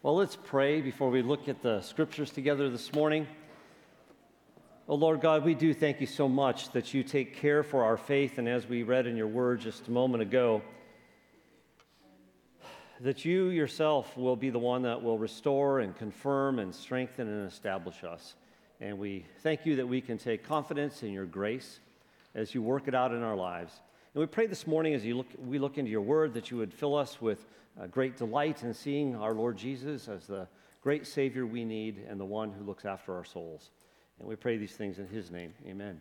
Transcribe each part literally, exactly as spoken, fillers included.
Well, let's pray before we look at the scriptures together this morning. Oh, Lord God, we do thank you so much that you take care for our faith, and as we read in your word just a moment ago, that you yourself will be the one that will restore and confirm and strengthen and establish us. And we thank you that we can take confidence in your grace as you work it out in our lives. And we pray this morning as you look, we look into your word that you would fill us with uh, great delight in seeing our Lord Jesus as the great Savior we need and the one who looks after our souls. And we pray these things in his name. Amen.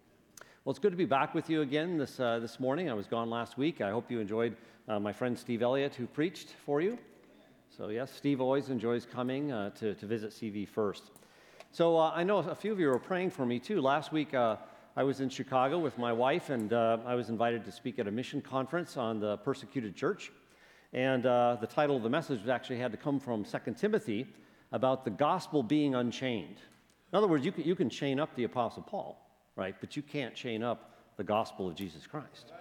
Well, it's good to be back with you again this uh, this morning. I was gone last week. I hope you enjoyed uh, my friend Steve Elliott, who preached for you. So yes, Steve always enjoys coming uh, to, to visit C V First. So uh, I know a few of you were praying for me too. Last week uh, I was in Chicago with my wife, and uh, I was invited to speak at a mission conference on the persecuted church. And uh, the title of the message actually had to come from Second Timothy about the gospel being unchained. In other words, you can, you can chain up the Apostle Paul, right? But you can't chain up the gospel of Jesus Christ.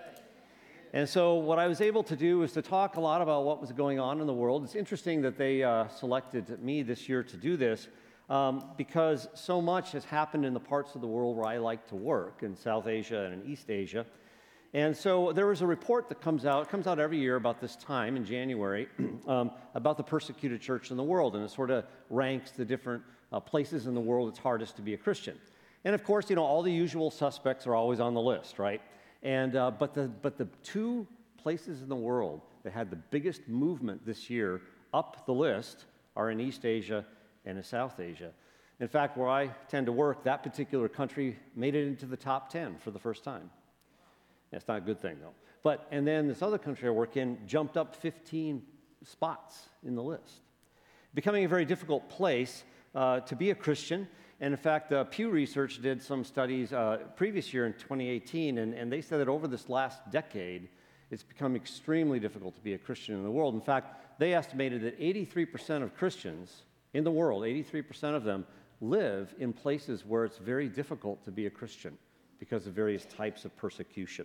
And so what I was able to do was to talk a lot about what was going on in the world. It's interesting that they uh, selected me this year to do this um, because so much has happened in the parts of the world where I like to work, in South Asia and in East Asia. And so there was a report that comes out, it comes out every year about this time in January, um, about the persecuted church in the world, and it sort of ranks the different uh, places in the world it's hardest to be a Christian. And of course, you know, all the usual suspects are always on the list, right? And uh, but the but the two places in the world that had the biggest movement this year up the list are in East Asia and in South Asia. In fact, where I tend to work, that particular country made it into the top ten for the first time. That's not a good thing, though. But, and then this other country I work in jumped up fifteen spots in the list, becoming a very difficult place uh, to be a Christian. And in fact, uh, Pew Research did some studies uh, previous year in twenty eighteen, and, and they said that over this last decade, it's become extremely difficult to be a Christian in the world. In fact, they estimated that eighty-three percent of Christians in the world, eighty-three percent of them, live in places where it's very difficult to be a Christian because of various types of persecution.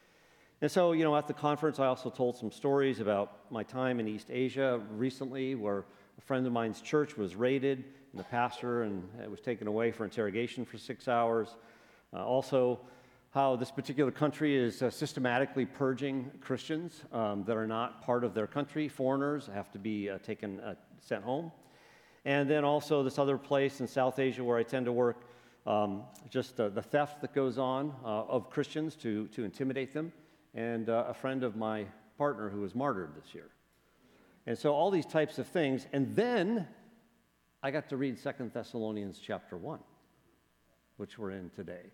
And so, you know, at the conference, I also told some stories about my time in East Asia recently, where a friend of mine's church was raided, and the pastor and it was taken away for interrogation for six hours. Uh, also, how this particular country is uh, systematically purging Christians um, that are not part of their country. Foreigners have to be uh, taken, uh, sent home. And then also this other place in South Asia where I tend to work, um, just uh, the theft that goes on uh, of Christians to, to intimidate them. And uh, a friend of my partner who was martyred this year. And so all these types of things. And then I got to read Second Thessalonians chapter one, which we're in today.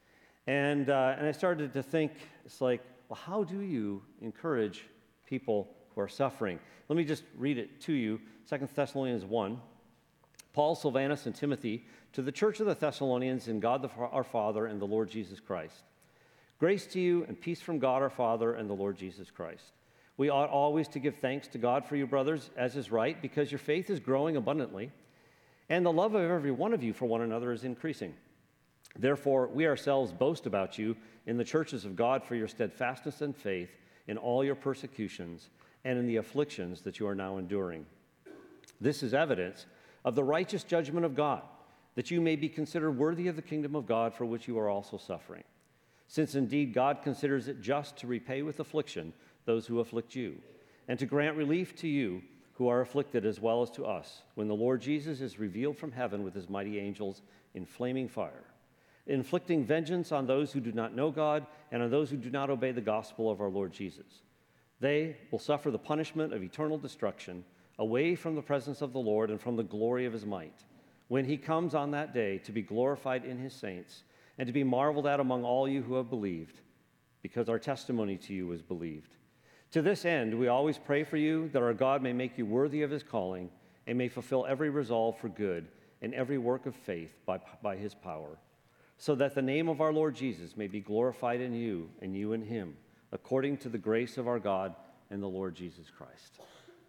And, uh, and I started to think, it's like, well, how do you encourage people who are suffering? Let me just read it to you. Second Thessalonians one. Paul, Silvanus, and Timothy, to the church of the Thessalonians in God the, our Father and the Lord Jesus Christ. Grace to you and peace from God our Father and the Lord Jesus Christ. We ought always to give thanks to God for you, brothers, as is right, because your faith is growing abundantly, and the love of every one of you for one another is increasing. Therefore, we ourselves boast about you in the churches of God for your steadfastness and faith in all your persecutions and in the afflictions that you are now enduring. This is evidence of the righteous judgment of God, that you may be considered worthy of the kingdom of God for which you are also suffering. Since indeed God considers it just to repay with affliction those who afflict you, and to grant relief to you who are afflicted as well as to us, when the Lord Jesus is revealed from heaven with his mighty angels in flaming fire, inflicting vengeance on those who do not know God and on those who do not obey the gospel of our Lord Jesus. They will suffer the punishment of eternal destruction away from the presence of the Lord and from the glory of his might, when he comes on that day to be glorified in his saints and to be marveled at among all you who have believed, because our testimony to you was believed. To this end, we always pray for you, that our God may make you worthy of his calling and may fulfill every resolve for good and every work of faith by, by his power, so that the name of our Lord Jesus may be glorified in you and you in him, according to the grace of our God and the Lord Jesus Christ.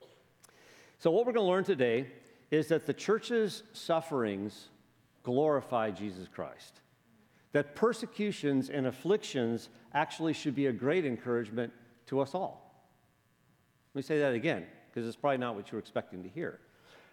So what we're going to learn today is that the church's sufferings glorify Jesus Christ. That persecutions and afflictions actually should be a great encouragement to us all. Let me say that again, because it's probably not what you were expecting to hear.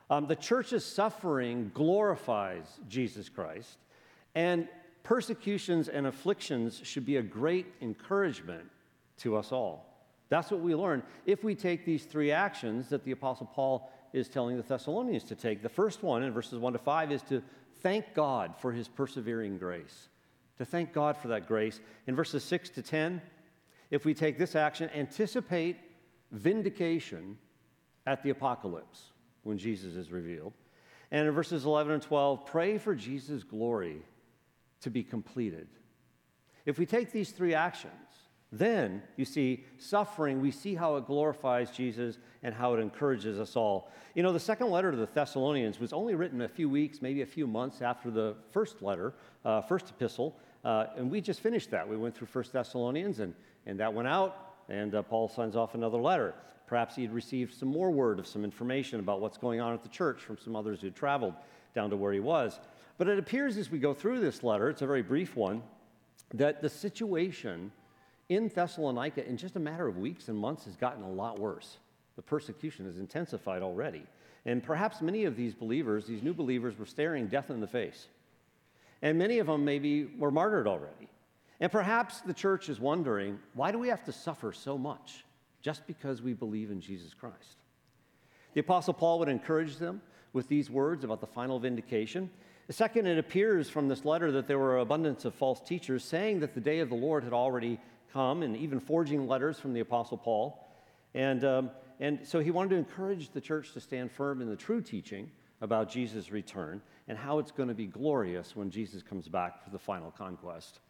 Um, the church's suffering glorifies Jesus Christ, and persecutions and afflictions should be a great encouragement to us all. That's what we learn if we take these three actions that the Apostle Paul is telling the Thessalonians to take. The first one, in verses one to five, is to thank God for his persevering grace. To thank God for that grace. In verses six to ten, if we take this action, anticipate vindication at the apocalypse when Jesus is revealed. And in verses eleven and twelve, pray for Jesus' glory to be completed. If we take these three actions, then you see suffering, we see how it glorifies Jesus and how it encourages us all. You know, the second letter to the Thessalonians was only written a few weeks, maybe a few months after the first letter, uh, first epistle, uh, and we just finished that. We went through First Thessalonians, and, and that went out, and uh, Paul signs off another letter. Perhaps he had received some more word of some information about what's going on at the church from some others who had traveled down to where he was. But it appears as we go through this letter, it's a very brief one, that the situation in Thessalonica in just a matter of weeks and months has gotten a lot worse. The persecution has intensified already. And perhaps many of these believers, these new believers, were staring death in the face. And many of them maybe were martyred already. And perhaps the church is wondering, why do we have to suffer so much just because we believe in Jesus Christ? The Apostle Paul would encourage them with these words about the final vindication. Second, it appears from this letter that there were an abundance of false teachers saying that the day of the Lord had already come, and even forging letters from the Apostle Paul. And, um, and so he wanted to encourage the church to stand firm in the true teaching about Jesus' return and how it's going to be glorious when Jesus comes back for the final conquest.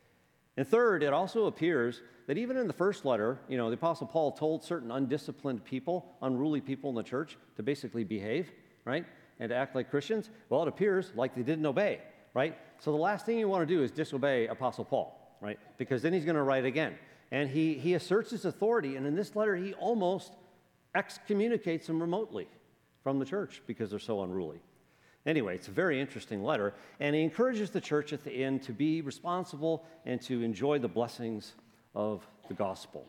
And third, it also appears that even in the first letter, you know, the Apostle Paul told certain undisciplined people, unruly people in the church, to basically behave, right, and to act like Christians. Well, it appears like they didn't obey, right? So the last thing you want to do is disobey Apostle Paul, right? Because then he's going to write again. And he, he asserts his authority, and in this letter, he almost excommunicates them remotely from the church because they're so unruly. Anyway, it's a very interesting letter, and he encourages the church at the end to be responsible and to enjoy the blessings of the gospel.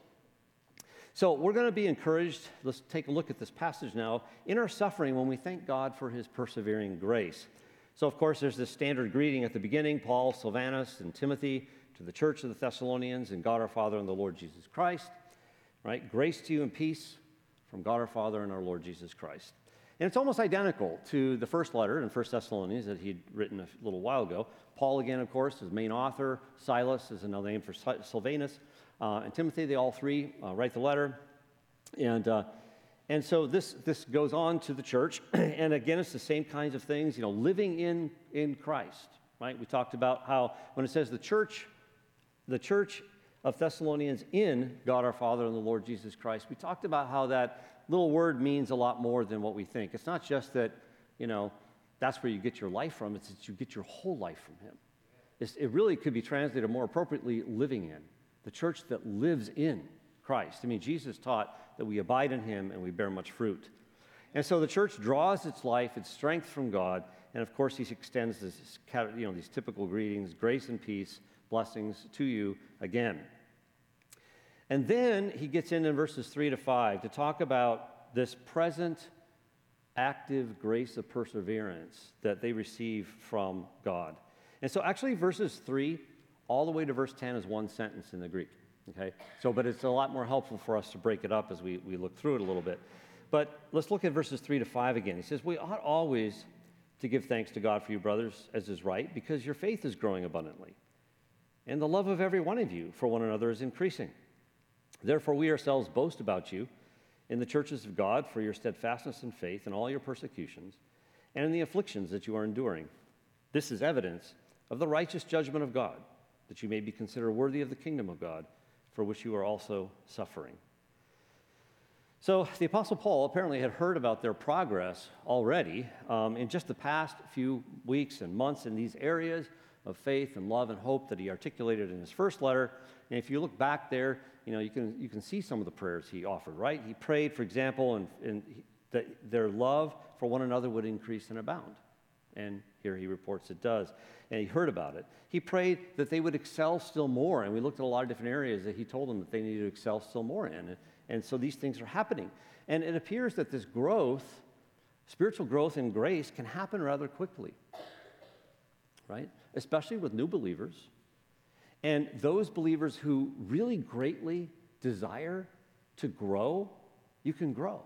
So we're going to be encouraged. Let's take a look at this passage now. In our suffering, when we thank God for his persevering grace. So, of course, there's this standard greeting at the beginning, Paul, Silvanus, and Timothy, to the church of the Thessalonians, and God our Father and the Lord Jesus Christ. Right? Grace to you and peace from God our Father and our Lord Jesus Christ. And it's almost identical to the first letter in First Thessalonians that he'd written a little while ago. Paul, again, of course, is main author. Silas is another name for Silvanus. Uh, and Timothy, they all three uh, write the letter. And uh, and so this, this goes on to the church. And again, it's the same kinds of things, you know, living in, in Christ, right? We talked about how when it says the church, the church of Thessalonians in God our Father and the Lord Jesus Christ, we talked about how that little word means a lot more than what we think. It's not just that, you know, that's where you get your life from. It's that you get your whole life from him. It's, it really could be translated more appropriately, living in. The church that lives in Christ. I mean, Jesus taught that we abide in him and we bear much fruit. And so the church draws its life, its strength from God, and of course he extends this, you know, these typical greetings, grace and peace, blessings to you again. And then he gets into verses three to five to talk about this present active grace of perseverance that they receive from God. And so actually verses three all the way to verse ten is one sentence in the Greek, okay? So, but it's a lot more helpful for us to break it up as we, we look through it a little bit. But let's look at verses three to five again. He says, we ought always to give thanks to God for you, brothers, as is right, because your faith is growing abundantly, and the love of every one of you for one another is increasing. Therefore, we ourselves boast about you in the churches of God for your steadfastness and faith in all your persecutions and in the afflictions that you are enduring. This is evidence of the righteous judgment of God, that you may be considered worthy of the kingdom of God, for which you are also suffering. So the Apostle Paul apparently had heard about their progress already um, in just the past few weeks and months in these areas of faith and love and hope that he articulated in his first letter. And if you look back there, you know, you can you can see some of the prayers he offered, right? He prayed, for example, and, and he, that their love for one another would increase and abound. And here he reports it does. And he heard about it. He prayed that they would excel still more. And we looked at a lot of different areas that he told them that they needed to excel still more in. And, and so these things are happening. And it appears that this growth Spiritual growth in grace can happen rather quickly, right? Especially with new believers. And those believers who really greatly desire to grow, you can grow.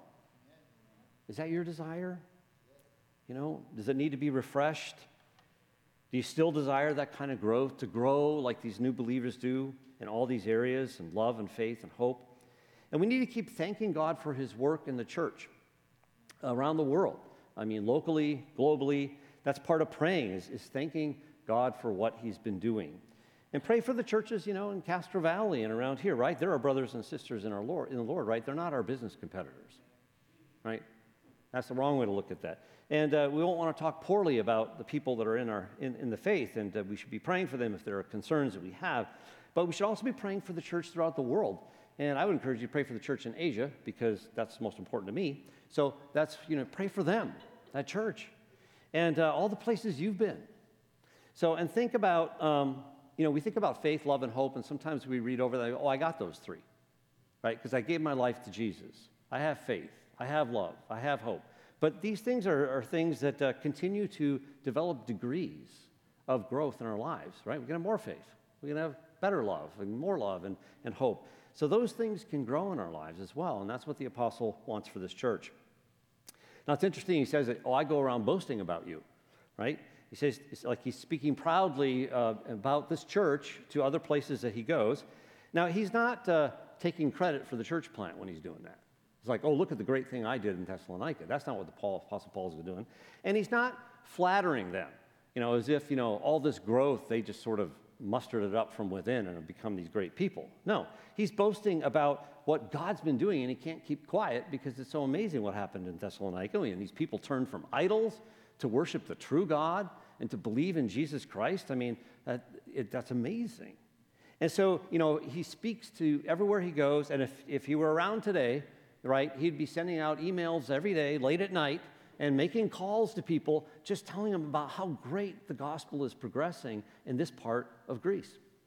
Is that your desire? You know, does it need to be refreshed? Do you still desire that kind of growth, to grow like these new believers do in all these areas, in love and faith and hope? And we need to keep thanking God for his work in the church around the world. I mean, locally, globally, that's part of praying, is, is thanking God for what he's been doing. And pray for the churches, you know, in Castro Valley and around here, right? They're our brothers and sisters in our Lord, in the Lord, right? They're not our business competitors, right? That's the wrong way to look at that. And uh, we won't want to talk poorly about the people that are in our in, in the faith, and uh, we should be praying for them if there are concerns that we have. But we should also be praying for the church throughout the world. And I would encourage you to pray for the church in Asia, because that's most important to me. So that's, you know, pray for them, that church, and uh, all the places you've been. So, and think about, um, you know, we think about faith, love, and hope, and sometimes we read over that, oh, I got those three, right? Because I gave my life to Jesus. I have faith. I have love. I have hope. But these things are, are things that uh, continue to develop degrees of growth in our lives, right? We're going to have more faith. We're going to have better love and more love and, and hope. So those things can grow in our lives as well, and that's what the apostle wants for this church. Now, it's interesting, he says that, oh, I go around boasting about you, right? He says, it's like he's speaking proudly uh, about this church to other places that he goes. Now, he's not uh, taking credit for the church plant when he's doing that. It's like, oh, look at the great thing I did in Thessalonica. That's not what the Paul, Apostle Paul is doing. And he's not flattering them, you know, as if, you know, all this growth, they just sort of mustered it up from within and have become these great people. No, he's boasting about what God's been doing, and he can't keep quiet because it's so amazing what happened in Thessalonica. And these people turned from idols to worship the true God and to believe in Jesus Christ. I mean, that, it, that's amazing. And so, you know, he speaks to everywhere he goes, and if, if he were around today, right, he'd be sending out emails every day, late at night, and making calls to people, just telling them about how great the gospel is progressing in this part of Greece.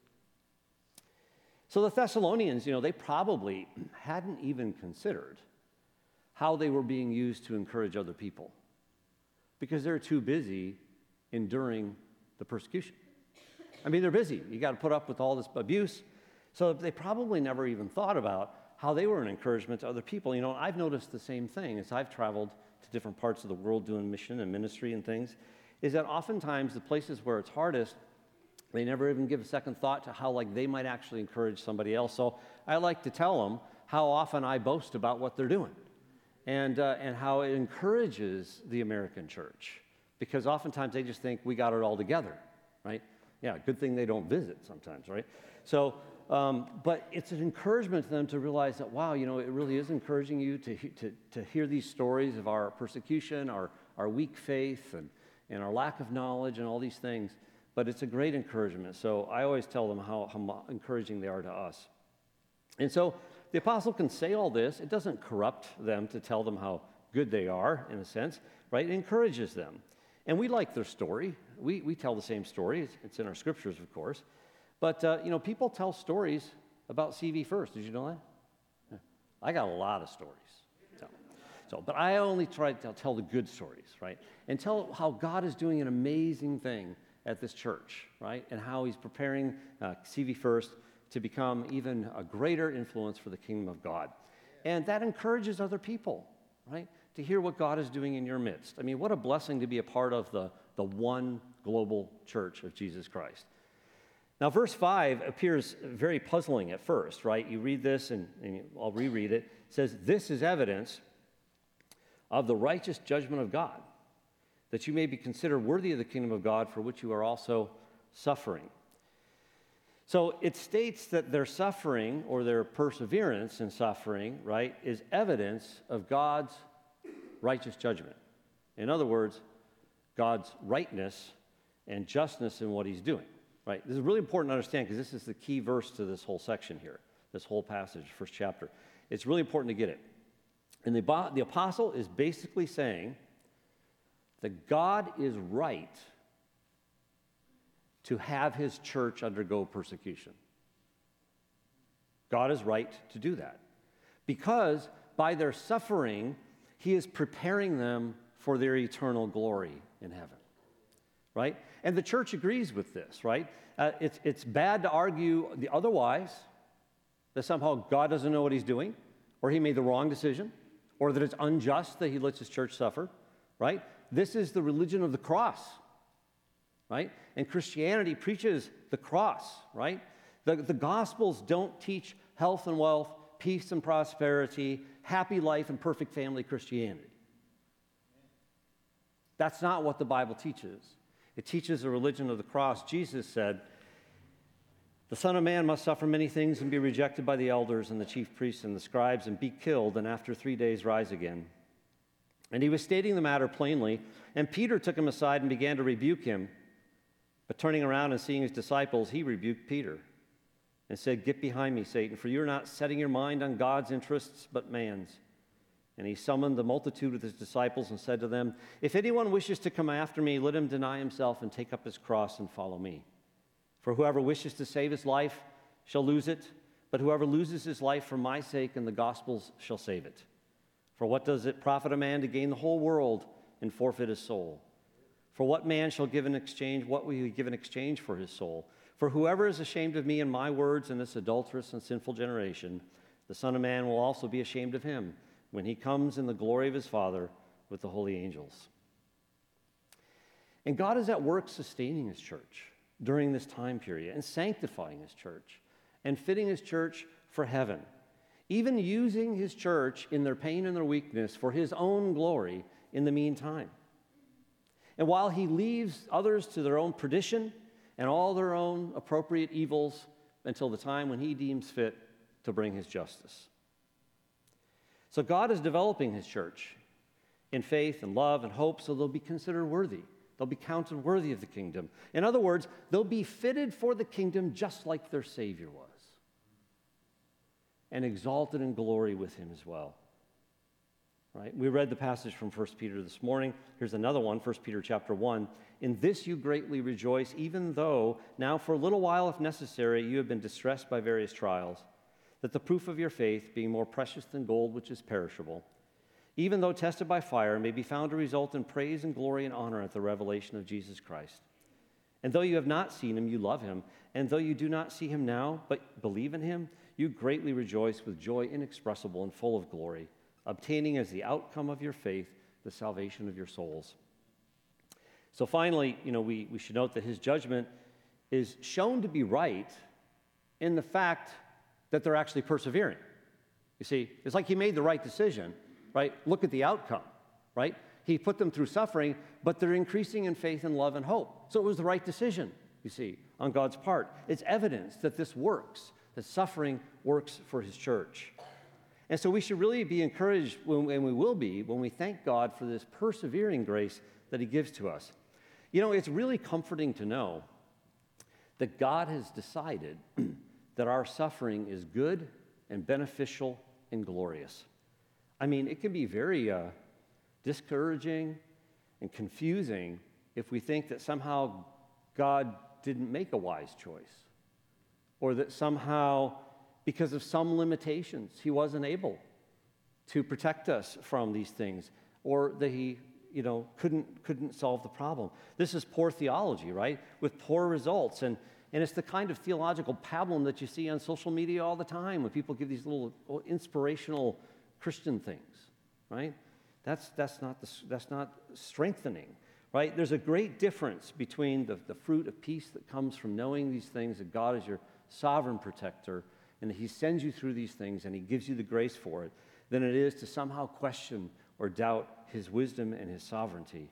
So the Thessalonians, you know, they probably hadn't even considered how they were being used to encourage other people, because they're too busy enduring the persecution. I mean, they're busy. You got to put up with all this abuse. So they probably never even thought about how they were an encouragement to other people. You know, I've noticed the same thing as I've traveled to different parts of the world doing mission and ministry and things, is that oftentimes the places where it's hardest, they never even give a second thought to how, like, they might actually encourage somebody else. So I like to tell them how often I boast about what they're doing, and uh, and how it encourages the American church, because oftentimes they just think we got it all together, right? Yeah, good thing they don't visit sometimes, right? So, um, but it's an encouragement to them to realize that, wow, you know, it really is encouraging you to to to hear these stories of our persecution, our our weak faith, and and our lack of knowledge, and all these things. But it's a great encouragement. So I always tell them how, how encouraging they are to us. And so the apostle can say all this. It doesn't corrupt them to tell them how good they are, in a sense, right? It encourages them. And we like their story. We, we tell the same story. It's, it's in our scriptures, of course. But, uh, you know, people tell stories about C V First. Did you know that? Yeah. I got a lot of stories. So, so, but I only try to tell, tell the good stories, right? And tell how God is doing an amazing thing at this church, right? And how he's preparing uh, C V First to become even a greater influence for the kingdom of God. And that encourages other people, right? To hear what God is doing in your midst. I mean, what a blessing to be a part of the, the one global church of Jesus Christ. Now, verse five appears very puzzling at first, right? You read this, and, and I'll reread it. It says, "This is evidence of the righteous judgment of God, that you may be considered worthy of the kingdom of God, for which you are also suffering." So it states that their suffering, or their perseverance in suffering, right, is evidence of God's righteous judgment. In other words, God's rightness and justness in what he's doing, right? This is really important to understand, because this is the key verse to this whole section here, this whole passage, first chapter. It's really important to get it. And the, the apostle is basically saying that God is right to have his church undergo persecution. God is right to do that, because by their suffering, he is preparing them for their eternal glory in heaven, right? And the church agrees with this, right? Uh, it's, it's bad to argue the otherwise, that somehow God doesn't know what he's doing, or he made the wrong decision, or that it's unjust that he lets his church suffer, right? This is the religion of the cross, right? And Christianity preaches the cross, right? The, the Gospels don't teach health and wealth, peace and prosperity, happy life and perfect family Christianity. That's not what the Bible teaches. It teaches a religion of the cross. Jesus said, "The Son of Man must suffer many things and be rejected by the elders and the chief priests and the scribes and be killed and after three days rise again." And he was stating the matter plainly, and Peter took him aside and began to rebuke him. But turning around and seeing his disciples, he rebuked Peter and said, "Get behind me, Satan, for you're not setting your mind on God's interests, but man's." And he summoned the multitude of his disciples and said to them, "If anyone wishes to come after me, let him deny himself and take up his cross and follow me. For whoever wishes to save his life shall lose it, but whoever loses his life for my sake and the gospel's shall save it. For what does it profit a man to gain the whole world and forfeit his soul? For what man shall give in exchange, what will he give in exchange for his soul? For whoever is ashamed of me and my words in this adulterous and sinful generation, the Son of Man will also be ashamed of him when he comes in the glory of his Father with the holy angels." And God is at work sustaining his church during this time period and sanctifying his church and fitting his church for heaven, even using his church in their pain and their weakness for his own glory in the meantime. And while he leaves others to their own perdition and all their own appropriate evils until the time when he deems fit to bring his justice. So God is developing his church in faith and love and hope so they'll be considered worthy. They'll be counted worthy of the kingdom. In other words, they'll be fitted for the kingdom just like their Savior was, and exalted in glory with him as well. Right? We read the passage from First Peter this morning. Here's another one, First Peter chapter one. "In this you greatly rejoice, even though now for a little while, if necessary, you have been distressed by various trials, that the proof of your faith, being more precious than gold which is perishable, even though tested by fire, may be found to result in praise and glory and honor at the revelation of Jesus Christ. And though you have not seen him, you love him. And though you do not see him now, but believe in him, you greatly rejoice with joy inexpressible and full of glory, obtaining as the outcome of your faith the salvation of your souls." So finally, you know, we, we should note that his judgment is shown to be right in the fact that they're actually persevering. You see, it's like he made the right decision, right? Look at the outcome, right? He put them through suffering, but they're increasing in faith and love and hope. So it was the right decision, you see, on God's part. It's evidence that this works, that suffering works for his church. And so we should really be encouraged, when, and we will be, when we thank God for this persevering grace that he gives to us. You know, it's really comforting to know that God has decided that our suffering is good and beneficial and glorious. I mean, it can be very uh, discouraging and confusing if we think that somehow God didn't make a wise choice, or that somehow, because of some limitations, he wasn't able to protect us from these things, or that he, you know, couldn't couldn't solve the problem. This is poor theology, right? With poor results. And, and it's the kind of theological pablum that you see on social media all the time when people give these little inspirational Christian things, right? That's, that's, not, the, that's not strengthening, right? There's a great difference between the, the fruit of peace that comes from knowing these things, that God is your sovereign protector, and that he sends you through these things and he gives you the grace for it, than it is to somehow question or doubt his wisdom and his sovereignty.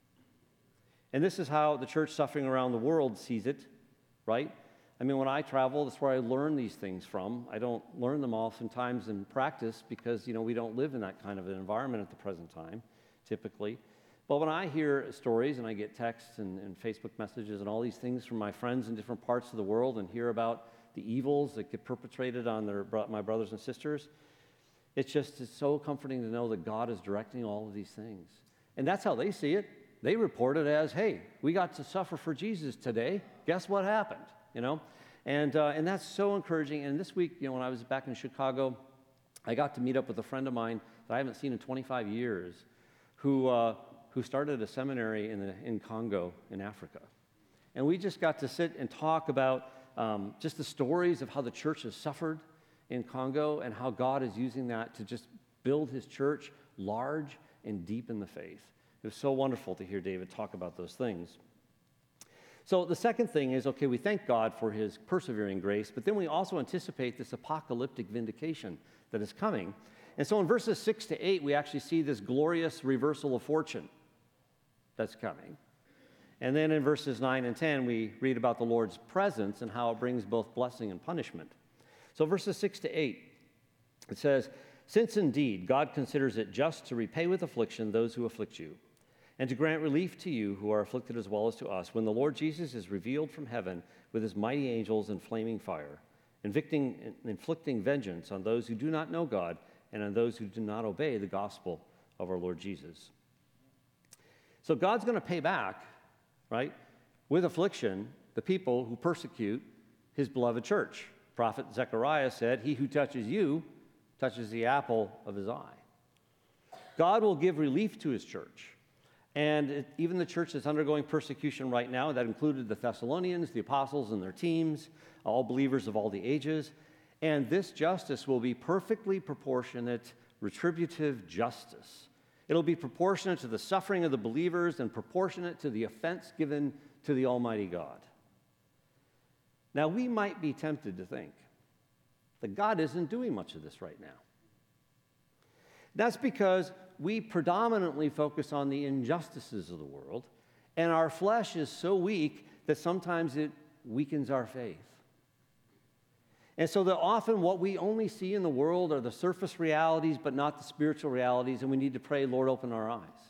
And this is how the church suffering around the world sees it, right? I mean, when I travel, that's where I learn these things from. I don't learn them oftentimes in practice because, you know, we don't live in that kind of an environment at the present time, typically. But when I hear stories and I get texts and, and Facebook messages and all these things from my friends in different parts of the world and hear about the evils that get perpetrated on their, my brothers and sisters, it's just it's so comforting to know that God is directing all of these things. And that's how they see it. They report it as, hey, we got to suffer for Jesus today. Guess what happened? You know? And, uh, and that's so encouraging. And this week, you know, when I was back in Chicago, I got to meet up with a friend of mine that I haven't seen in twenty-five years who, uh, who started a seminary in, the, in Congo in Africa. And we just got to sit and talk about um, just the stories of how the church has suffered in Congo and how God is using that to just build his church large and deep in the faith. It was so wonderful to hear David talk about those things. So the second thing is, okay, we thank God for his persevering grace, but then we also anticipate this apocalyptic vindication that is coming. And so in verses six to eight, we actually see this glorious reversal of fortune that's coming. And then in verses nine and ten, we read about the Lord's presence and how it brings both blessing and punishment. So verses six to eight, it says, "Since indeed God considers it just to repay with affliction those who afflict you, and to grant relief to you who are afflicted as well as to us, when the Lord Jesus is revealed from heaven with his mighty angels in flaming fire, inflicting, inflicting vengeance on those who do not know God and on those who do not obey the gospel of our Lord Jesus." So God's going to pay back, right, with affliction, the people who persecute his beloved church. Prophet Zechariah said, "He who touches you touches the apple of his eye." God will give relief to his church. And it, even the church that's undergoing persecution right now, that included the Thessalonians, the apostles and their teams, all believers of all the ages. And this justice will be perfectly proportionate, retributive justice. It'll be proportionate to the suffering of the believers and proportionate to the offense given to the Almighty God. Now, we might be tempted to think that God isn't doing much of this right now. That's because we predominantly focus on the injustices of the world, and our flesh is so weak that sometimes it weakens our faith. And so that often what we only see in the world are the surface realities, but not the spiritual realities, and we need to pray, Lord, open our eyes.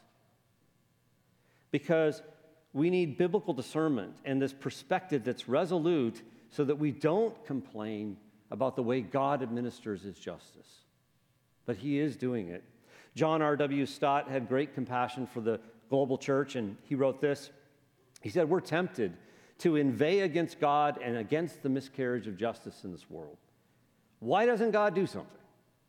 Because we need biblical discernment and this perspective that's resolute so that we don't complain about the way God administers his justice. But he is doing it. John R W Stott had great compassion for the global church, and he wrote this. He said, "We're tempted to inveigh against God and against the miscarriage of justice in this world. Why doesn't God do something?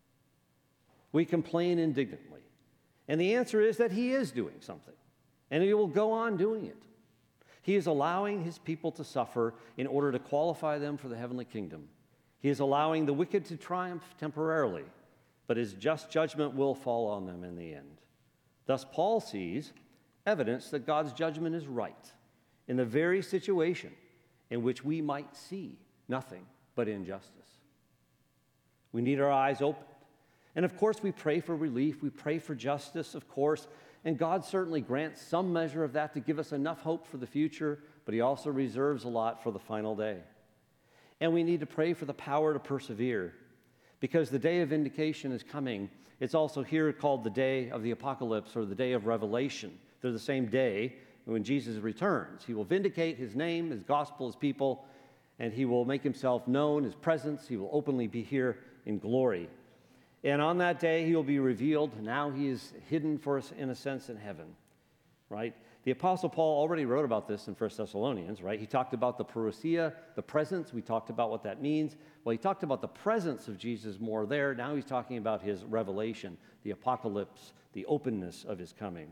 We complain indignantly. And the answer is that he is doing something, and he will go on doing it. He is allowing his people to suffer in order to qualify them for the heavenly kingdom. He is allowing the wicked to triumph temporarily, but his just judgment will fall on them in the end. Thus, Paul sees evidence that God's judgment is right in the very situation in which we might see nothing but injustice. We need our eyes opened. And of course, we pray for relief. We pray for justice, of course. And God certainly grants some measure of that to give us enough hope for the future, but he also reserves a lot for the final day. And we need to pray for the power to persevere, because the day of vindication is coming. It's also here called the day of the apocalypse or the day of revelation. They're the same day when Jesus returns. He will vindicate his name, his gospel, his people, and he will make himself known, his presence. He will openly be here in glory. And on that day, he will be revealed. Now he is hidden for us, in a sense, in heaven, right? The Apostle Paul already wrote about this in First Thessalonians, right? He talked about the parousia, the presence. We talked about what that means. Well, he talked about the presence of Jesus more there. Now he's talking about his revelation, the apocalypse, the openness of his coming.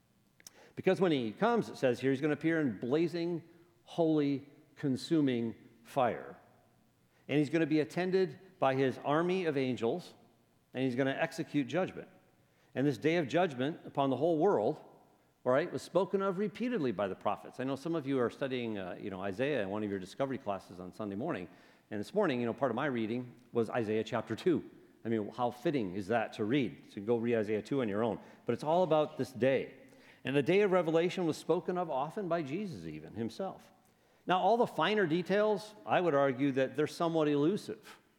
Because when he comes, it says here, he's going to appear in blazing, holy, consuming fire. And he's going to be attended by his army of angels, and he's going to execute judgment. And this day of judgment upon the whole world, all right, was spoken of repeatedly by the prophets. I know some of you are studying, uh, you know, Isaiah in one of your discovery classes on Sunday morning. And this morning, you know, part of my reading was Isaiah chapter two. I mean, how fitting is that to read? So you can go read Isaiah two on your own. But it's all about this day. And the day of revelation was spoken of often by Jesus even himself. Now, all the finer details, I would argue that they're somewhat elusive.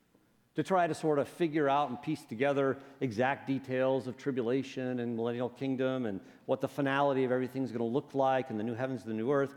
To try to sort of figure out and piece together exact details of tribulation and millennial kingdom and what the finality of everything's going to look like and the new heavens and the new earth.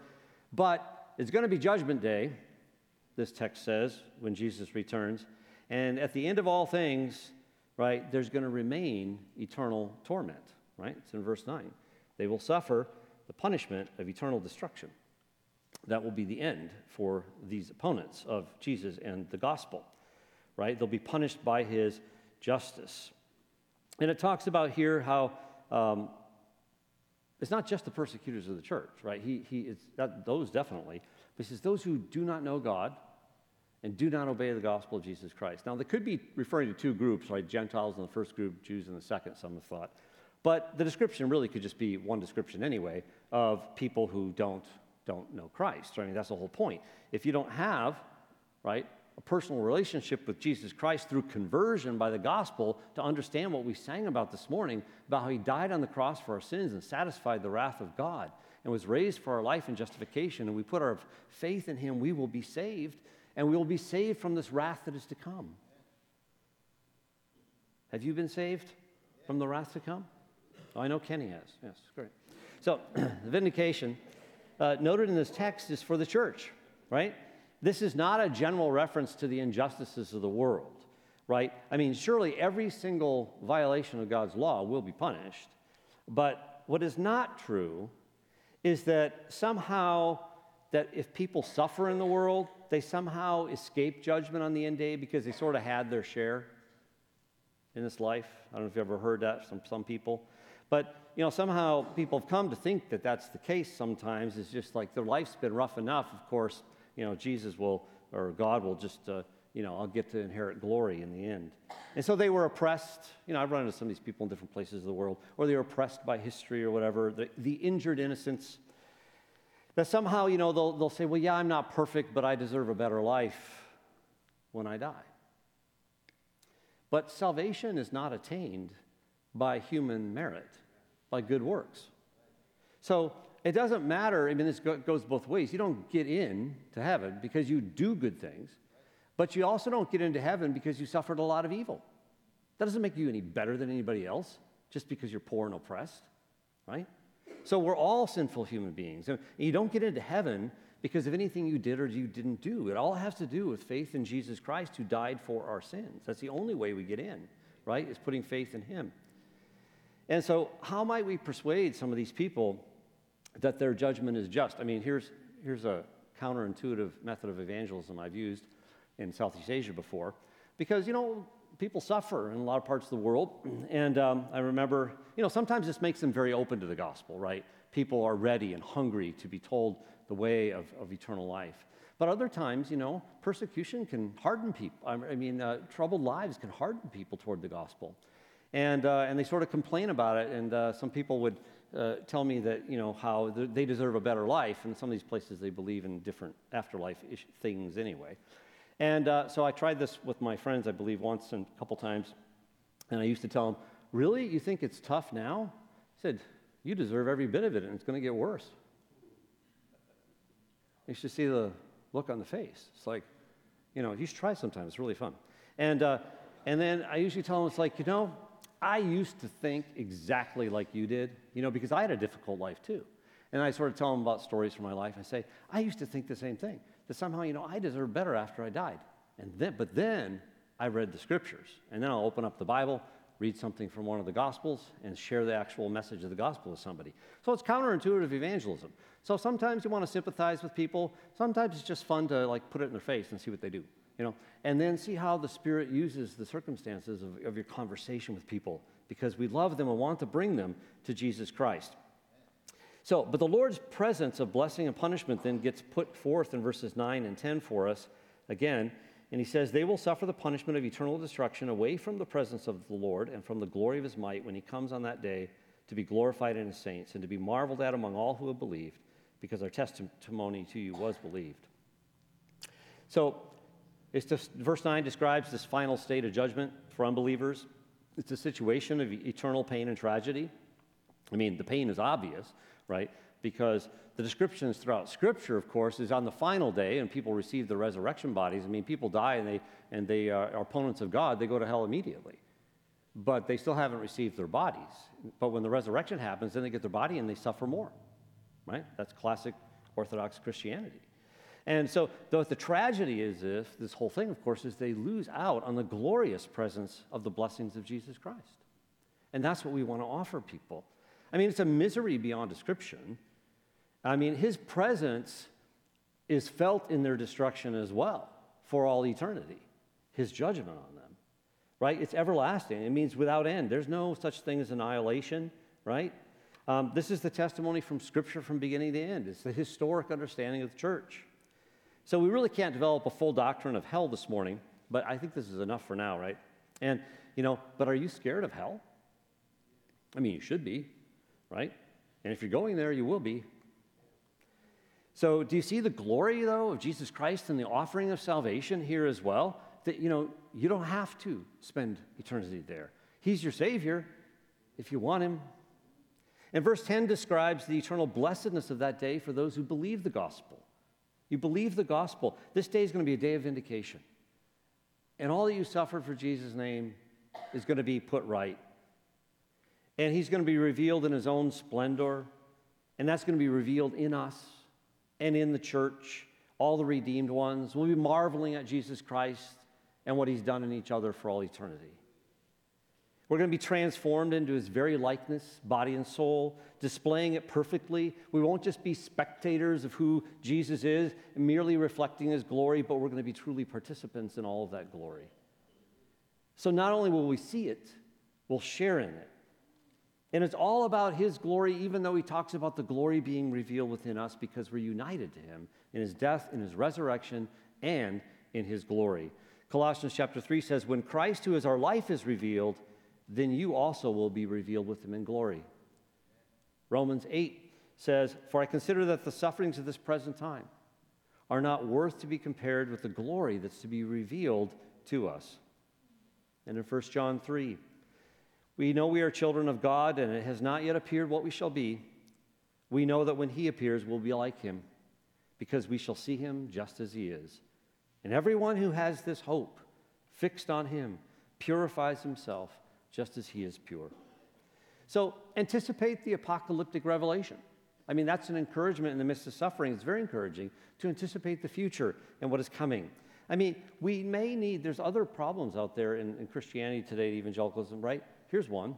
But it's going to be judgment day, this text says, when Jesus returns. And at the end of all things, right, there's going to remain eternal torment, right? It's in verse nine. They will suffer the punishment of eternal destruction. That will be the end for these opponents of Jesus and the gospel, right? They'll be punished by his justice. And it talks about here how um, It's not just the persecutors of the church, right? He, he is, that, those definitely. But he says, those who do not know God and do not obey the gospel of Jesus Christ. Now, they could be referring to two groups, right? Gentiles in the first group, Jews in the second, some have thought. But the description really could just be one description anyway of people who don't, don't know Christ. I mean, that's the whole point. If you don't have, right, a personal relationship with Jesus Christ through conversion by the gospel to understand what we sang about this morning, about how he died on the cross for our sins and satisfied the wrath of God and was raised for our life and justification, and we put our faith in him, we will be saved, and we will be saved from this wrath that is to come. Have you been saved from the wrath to come? Oh, I know Kenny has. Yes, great. So the vindication uh, noted in this text is for the church, right? This is not a general reference to the injustices of the world, right? I mean, surely every single violation of God's law will be punished. But what is not true is that somehow that if people suffer in the world, they somehow escape judgment on the end day because they sort of had their share in this life. I don't know if you've ever heard that from some people. But, you know, somehow people have come to think that that's the case sometimes. It's just like their life's been rough enough, of course, you know, Jesus will, or God will just, uh, you know, I'll get to inherit glory in the end. And so they were oppressed. You know, I've run into some of these people in different places of the world, or they were oppressed by history or whatever, the, the injured innocence. That somehow, you know, they'll, they'll say, well, yeah, I'm not perfect, but I deserve a better life when I die. But salvation is not attained by human merit, by good works. So it doesn't matter. I mean, this goes both ways. You don't get in to heaven because you do good things, but you also don't get into heaven because you suffered a lot of evil. That doesn't make you any better than anybody else just because you're poor and oppressed, right? So we're all sinful human beings. And you don't get into heaven because of anything you did or you didn't do. It all has to do with faith in Jesus Christ who died for our sins. That's the only way we get in, right, is putting faith in him. And so how might we persuade some of these people that their judgment is just? I mean, here's, here's a counterintuitive method of evangelism I've used in Southeast Asia before. Because, you know, people suffer in a lot of parts of the world. And um, I remember, you know, sometimes this makes them very open to the gospel, right? People are ready and hungry to be told the way of, of eternal life. But other times, you know, persecution can harden people. I mean, uh, troubled lives can harden people toward the gospel. And, uh, and they sort of complain about it. And uh, some people would uh, tell me that, you know, how they deserve a better life. And in some of these places, they believe in different afterlife things anyway. And uh, so I tried this with my friends, I believe, once and a couple times. And I used to tell them, really? You think it's tough now? I said, you deserve every bit of it, and it's going to get worse. You should see the look on the face. It's like, you know, you should try sometime. It's really fun. And, uh, and then I usually tell them, it's like, you know, I used to think exactly like you did, you know, because I had a difficult life too. And I sort of tell them about stories from my life. I say, I used to think the same thing, that somehow, you know, I deserve better after I died. And then, but then I read the scriptures, and then I'll open up the Bible, read something from one of the Gospels, and share the actual message of the gospel with somebody. So it's counterintuitive evangelism. So sometimes you want to sympathize with people. Sometimes it's just fun to like put it in their face and see what they do, you know, and then see how the Spirit uses the circumstances of, of your conversation with people, because we love them and want to bring them to Jesus Christ. So, but the Lord's presence of blessing and punishment then gets put forth in verses nine and ten for us again. And he says, they will suffer the punishment of eternal destruction away from the presence of the Lord and from the glory of his might when he comes on that day to be glorified in his saints and to be marveled at among all who have believed, because our testimony to you was believed. So, it's just, verse nine describes this final state of judgment for unbelievers. It's a situation of eternal pain and tragedy. I mean, the pain is obvious, right? Because the descriptions throughout Scripture, of course, is on the final day, and people receive the resurrection bodies. I mean, people die, and they and they are opponents of God. They go to hell immediately, but they still haven't received their bodies. But when the resurrection happens, then they get their body, and they suffer more, right? That's classic Orthodox Christianity. And so, though the tragedy is this, this whole thing, of course, is they lose out on the glorious presence of the blessings of Jesus Christ, and that's what we want to offer people. I mean, it's a misery beyond description. I mean, his presence is felt in their destruction as well for all eternity, his judgment on them, right? It's everlasting. It means without end. There's no such thing as annihilation, right? Um, this is the testimony from Scripture from beginning to end. It's the historic understanding of the church. So we really can't develop a full doctrine of hell this morning, but I think this is enough for now, right? And, you know, but are you scared of hell? I mean, you should be, right? And if you're going there, you will be. So do you see the glory, though, of Jesus Christ and the offering of salvation here as well? That, you know, you don't have to spend eternity there. He's your Savior if you want him. And verse ten describes the eternal blessedness of that day for those who believe the gospel. You believe the gospel. This day is going to be a day of vindication. And all that you suffered for Jesus' name is going to be put right. And he's going to be revealed in his own splendor. And that's going to be revealed in us and in the church. All the redeemed ones will be marveling at Jesus Christ and what he's done in each other for all eternity. We're going to be transformed into his very likeness, body and soul, displaying it perfectly. We won't just be spectators of who Jesus is, merely reflecting his glory, but we're going to be truly participants in all of that glory. So not only will we see it, we'll share in it. And it's all about his glory, even though he talks about the glory being revealed within us because we're united to him in his death, in his resurrection, and in his glory. Colossians chapter three says, when Christ, who is our life, is revealed, then you also will be revealed with him in glory. Romans eight says, for I consider that the sufferings of this present time are not worth to be compared with the glory that's to be revealed to us. And in First John three, we know we are children of God, and it has not yet appeared what we shall be. We know that when he appears, we'll be like him, because we shall see him just as he is. And everyone who has this hope fixed on him purifies himself just as he is pure. So anticipate the apocalyptic revelation. I mean, that's an encouragement in the midst of suffering. It's very encouraging to anticipate the future and what is coming. I mean, we may need, there's other problems out there in, in Christianity today, evangelicalism, right? Here's one.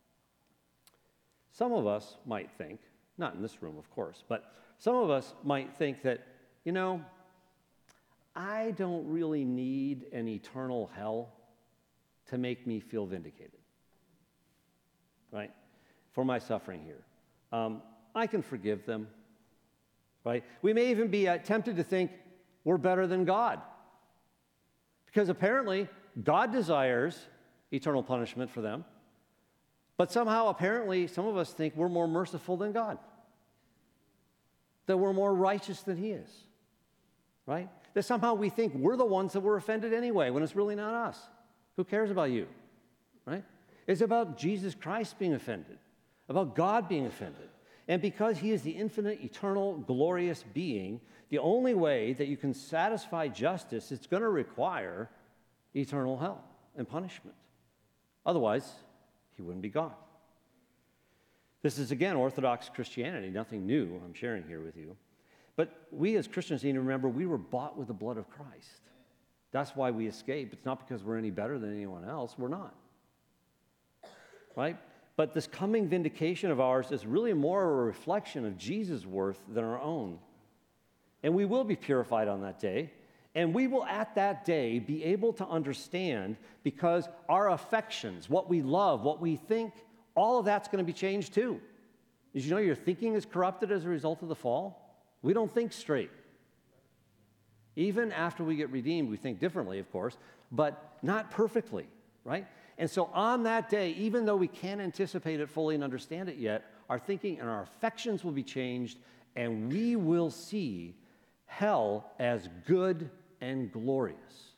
Some of us might think, not in this room, of course, but some of us might think that, you know, I don't really need an eternal hell to make me feel vindicated, right, for my suffering here. Um, I can forgive them, right? We may even be uh, tempted to think we're better than God, because apparently God desires eternal punishment for them, but somehow apparently some of us think we're more merciful than God, that we're more righteous than he is, right? That somehow we think we're the ones that were offended anyway, when it's really not us. Who cares about you, right? It's about Jesus Christ being offended, about God being offended. And because he is the infinite, eternal, glorious being, the only way that you can satisfy justice is going to require eternal hell and punishment. Otherwise, he wouldn't be God. This is, again, Orthodox Christianity, nothing new I'm sharing here with you. But we as Christians need to remember we were bought with the blood of Christ. That's why we escape. It's not because we're any better than anyone else. We're not. Right? But this coming vindication of ours is really more a reflection of Jesus' worth than our own. And we will be purified on that day. And we will at that day be able to understand, because our affections, what we love, what we think, all of that's going to be changed too. Did you know your thinking is corrupted as a result of the fall? We don't think straight. Even after we get redeemed, we think differently, of course, but not perfectly, right? And so on that day, even though we can't anticipate it fully and understand it yet, our thinking and our affections will be changed, and we will see hell as good and glorious.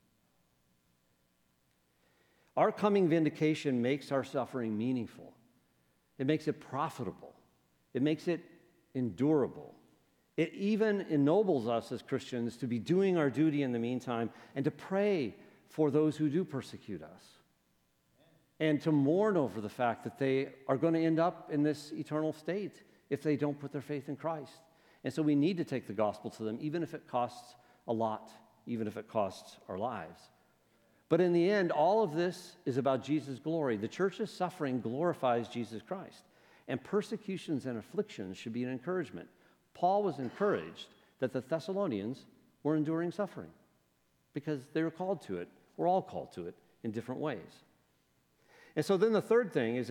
Our coming vindication makes our suffering meaningful. It makes it profitable. It makes it endurable. It even ennobles us as Christians to be doing our duty in the meantime and to pray for those who do persecute us and to mourn over the fact that they are going to end up in this eternal state if they don't put their faith in Christ. And so we need to take the gospel to them, even if it costs a lot, even if it costs our lives. But in the end, all of this is about Jesus' glory. The church's suffering glorifies Jesus Christ, and persecutions and afflictions should be an encouragement. Paul was encouraged that the Thessalonians were enduring suffering because they were called to it. We're all called to it in different ways. And so then the third thing is that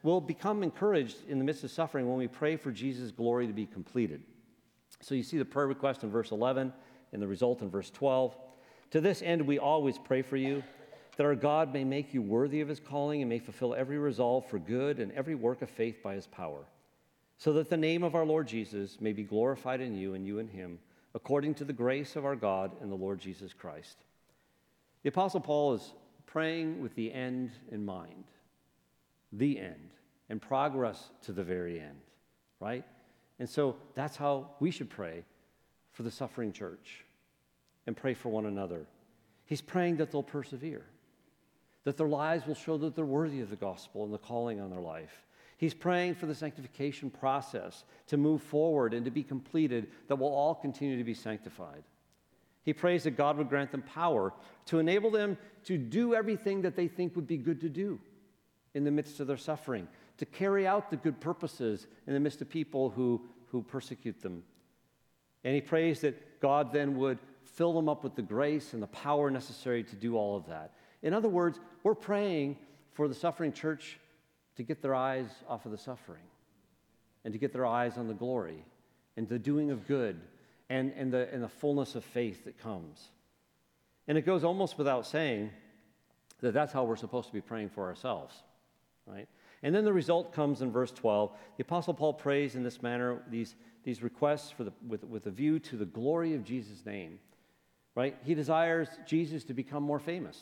we'll become encouraged in the midst of suffering when we pray for Jesus' glory to be completed. So you see the prayer request in verse eleven and the result in verse twelve. To this end, we always pray for you, that our God may make you worthy of his calling and may fulfill every resolve for good and every work of faith by his power, so that the name of our Lord Jesus may be glorified in you and you in him, according to the grace of our God and the Lord Jesus Christ. The Apostle Paul is praying with the end in mind, the end, and progress to the very end, right? And so that's how we should pray for the suffering church and pray for one another. He's praying that they'll persevere, that their lives will show that they're worthy of the gospel and the calling on their life. He's praying for the sanctification process to move forward and to be completed, that we'll all continue to be sanctified. He prays that God would grant them power to enable them to do everything that they think would be good to do in the midst of their suffering, to carry out the good purposes in the midst of people who, who persecute them. And he prays that God then would fill them up with the grace and the power necessary to do all of that. In other words, we're praying for the suffering church to get their eyes off of the suffering and to get their eyes on the glory and the doing of good and, and, the, and the fullness of faith that comes. And it goes almost without saying that that's how we're supposed to be praying for ourselves, right? And then the result comes in verse twelve. The Apostle Paul prays in this manner these, these requests for the, with, with a view to the glory of Jesus' name, right? He desires Jesus to become more famous,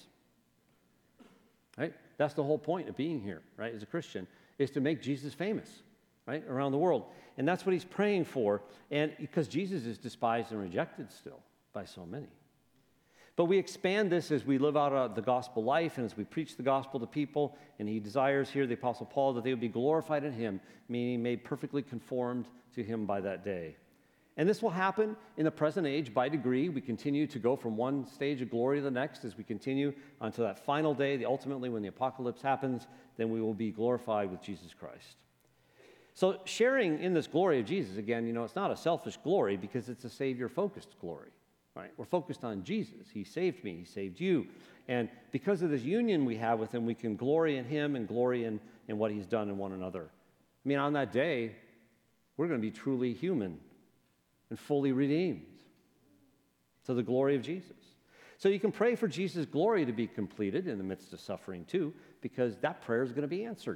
right? That's the whole point of being here, right, as a Christian, is to make Jesus famous, right, around the world. And that's what he's praying for, and because Jesus is despised and rejected still by so many. But we expand this as we live out uh, the gospel life and as we preach the gospel to people, and he desires here, the Apostle Paul, that they would be glorified in him, meaning made perfectly conformed to him by that day. And this will happen in the present age by degree. We continue to go from one stage of glory to the next as we continue until that final day, the ultimately when the apocalypse happens, then we will be glorified with Jesus Christ. So sharing in this glory of Jesus, again, you know, it's not a selfish glory because it's a Savior-focused glory, right? We're focused on Jesus. He saved me. He saved you. And because of this union we have with him, we can glory in him and glory in, in what he's done in one another. I mean, on that day, we're going to be truly human and fully redeemed to the glory of Jesus. So you can pray for Jesus' glory to be completed in the midst of suffering too, because that prayer is going to be answered.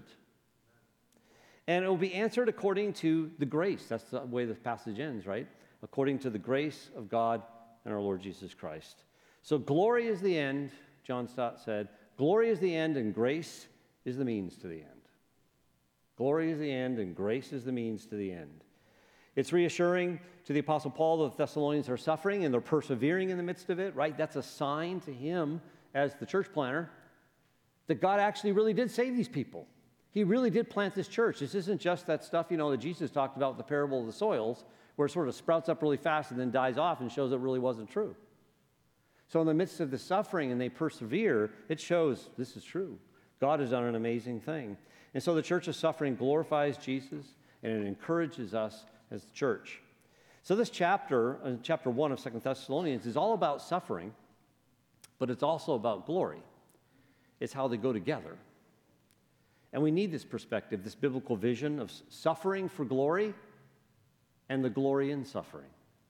And it will be answered according to the grace. That's the way the passage ends, right? According to the grace of God and our Lord Jesus Christ. So glory is the end, John Stott said. Glory is the end and grace is the means to the end. Glory is the end and grace is the means to the end. It's reassuring to the Apostle Paul that the Thessalonians are suffering and they're persevering in the midst of it, right? That's a sign to him as the church planter that God actually really did save these people. He really did plant this church. This isn't just that stuff, you know, that Jesus talked about with the parable of the soils, where it sort of sprouts up really fast and then dies off and shows it really wasn't true. So in the midst of the suffering and they persevere, it shows this is true. God has done an amazing thing. And so the church of suffering glorifies Jesus and it encourages us as the church. So this chapter, uh, chapter one of Second Thessalonians, is all about suffering, but it's also about glory. It's how they go together. And we need this perspective, this biblical vision of suffering for glory and the glory in suffering.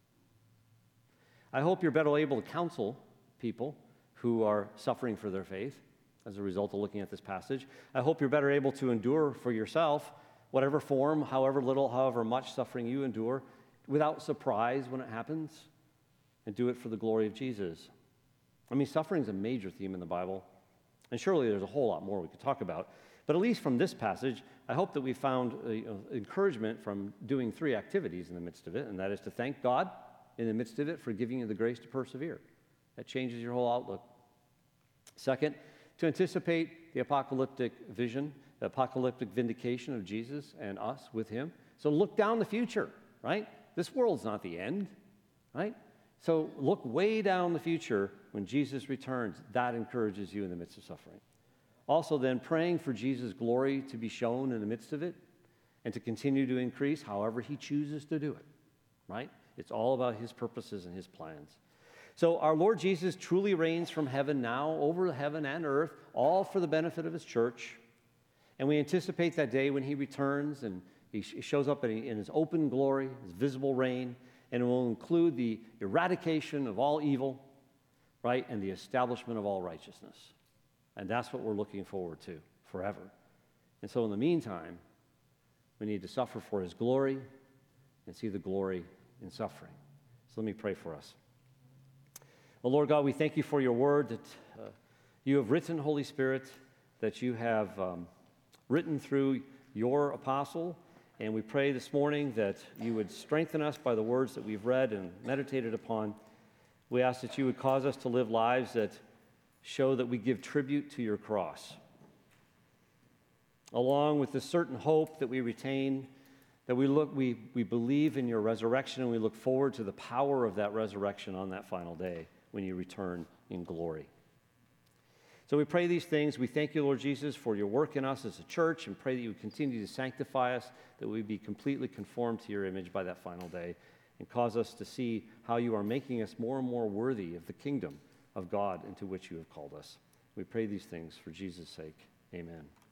I hope you're better able to counsel people who are suffering for their faith as a result of looking at this passage. I hope you're better able to endure for yourself whatever form, however little, however much suffering you endure, without surprise when it happens, and do it for the glory of Jesus. I mean, suffering is a major theme in the Bible, and surely there's a whole lot more we could talk about. But at least from this passage, I hope that we found uh, you know, encouragement from doing three activities in the midst of it, and that is to thank God in the midst of it for giving you the grace to persevere. That changes your whole outlook. Second, to anticipate the apocalyptic vision, the apocalyptic vindication of Jesus and us with him. So look down the future, right? This world's not the end, right? So look way down the future when Jesus returns. That encourages you in the midst of suffering. Also then, praying for Jesus' glory to be shown in the midst of it and to continue to increase however he chooses to do it, right? It's all about his purposes and his plans. So our Lord Jesus truly reigns from heaven now over heaven and earth, all for the benefit of his church. And we anticipate that day when he returns and he sh- shows up in, in his open glory, his visible reign, and it will include the eradication of all evil, right, and the establishment of all righteousness. And that's what we're looking forward to forever. And so in the meantime, we need to suffer for his glory and see the glory in suffering. So let me pray for us. Well, Lord God, we thank you for your word that uh, you have written, Holy Spirit, that you have um, written through your apostle. And we pray this morning that you would strengthen us by the words that we've read and meditated upon. We ask that you would cause us to live lives that show that we give tribute to your cross, along with the certain hope that we retain, that we look, we, we believe in your resurrection, and we look forward to the power of that resurrection on that final day when you return in glory. So we pray these things. We thank you, Lord Jesus, for your work in us as a church, and pray that you would continue to sanctify us, that we be completely conformed to your image by that final day, and cause us to see how you are making us more and more worthy of the kingdom of God into which you have called us. We pray these things for Jesus' sake. Amen.